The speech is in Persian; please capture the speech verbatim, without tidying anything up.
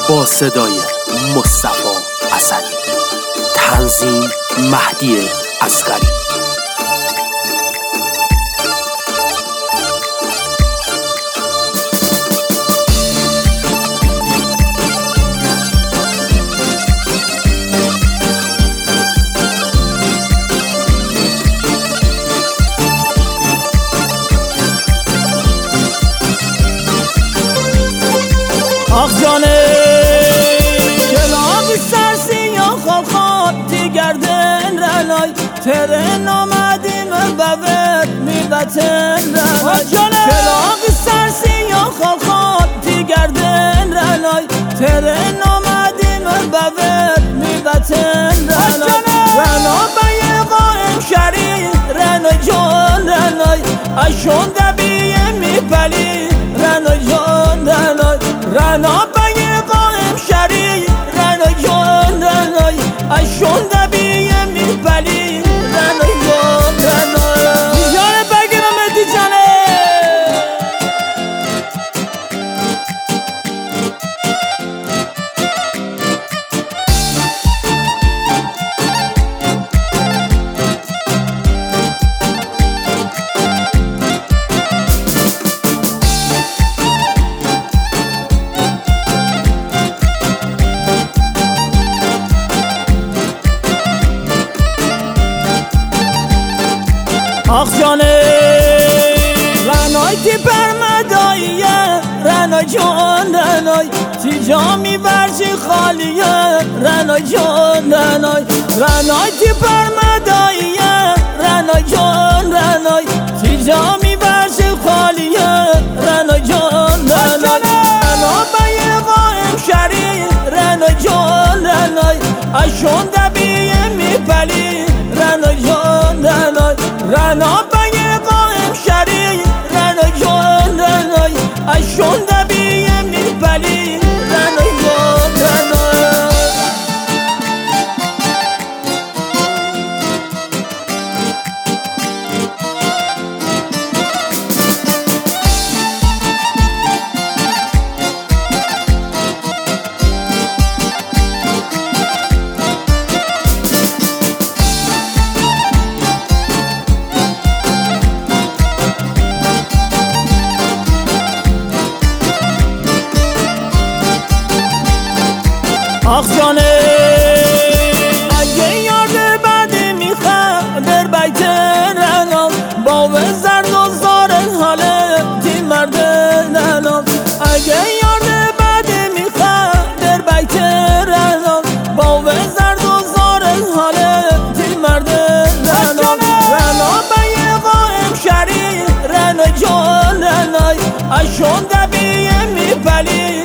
با صدای مصطفی اسدی، تنظیم مهدی اصغری. آخ جانه کلاقی سرسیاه خال خاطی گردن رنای ترن آمدیم ببت میبتن رنای کلاقی سرسیاه خال خاطی گردن رنای ترن آمدیم ببت میبتن رنای رنا بای قائم شری رنای جان رنای اشون دبیه میپلی رنای جان رنای رنا بای قائم شری رنای جان رنای اشون دبیه میپلی رنای جان رنای جانه بگیرم ادی جانه آخ جانه رنای تی پرمداییه رنای جان رنای تی جامی ورشی خالیه رنای جان رنای رنای تی پرمداییه رنای جان رنای تی جامی ورشی خالیه رنای جان رنای رنا بای قائم شری رنای جان رنای اشون دبیه میپلی رنای جان رنای رنا بای قائم شری رنای جان رنای اشون دبیه میپلی رنای جان رنای آخ جانه اگه یاد بعدی میخواه در بیت رنام با و زرد و زارن حاله تی مرد رنام اگه یاد بعدی میخواه در بیت رنام با و زرد و زارن حاله تی مرد رنام رنا بای قائم شری رنای جان رنای اشون دبیه میپلی